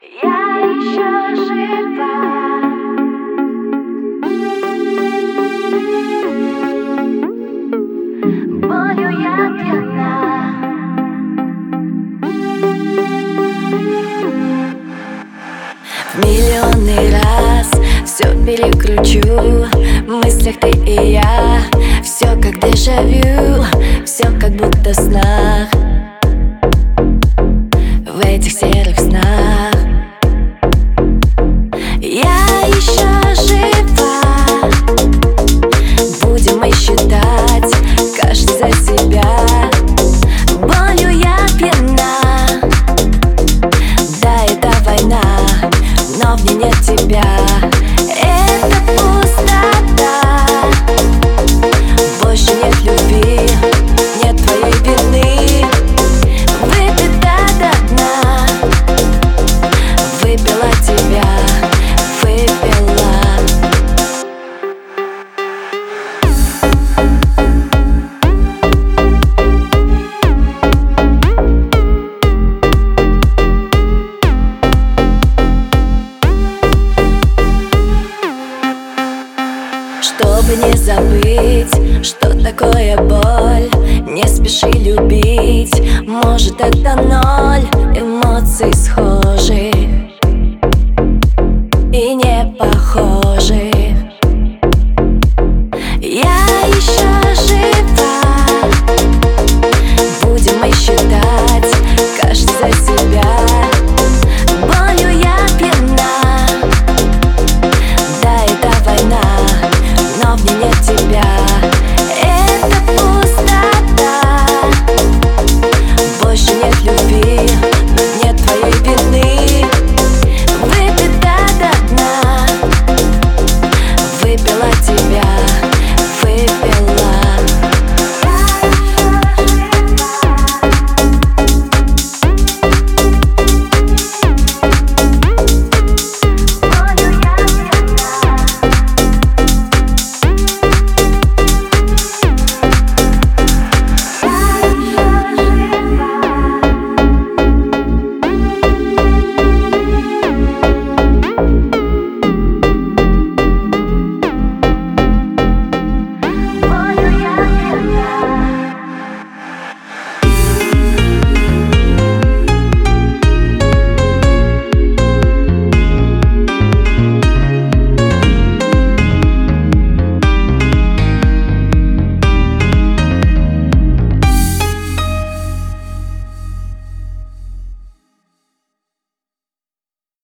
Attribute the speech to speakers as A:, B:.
A: Я еще жива. Болью я пьяна. В миллионный раз все перекручу. В мыслях ты и я. Все как дежавю, все как будто в снах. В этих серых снах я еще жива. Будем мы считать, кажется, себя. Болью я пьяна. Да, это война, но в ней нет тебя. Это пустота. Больше нет любви, нет твоей вины. Выпита до дна. Выпила тебя, выпила. Чтобы не забыть, что такое боль, не спеши любить. Может, это ноль, эмоций схожи.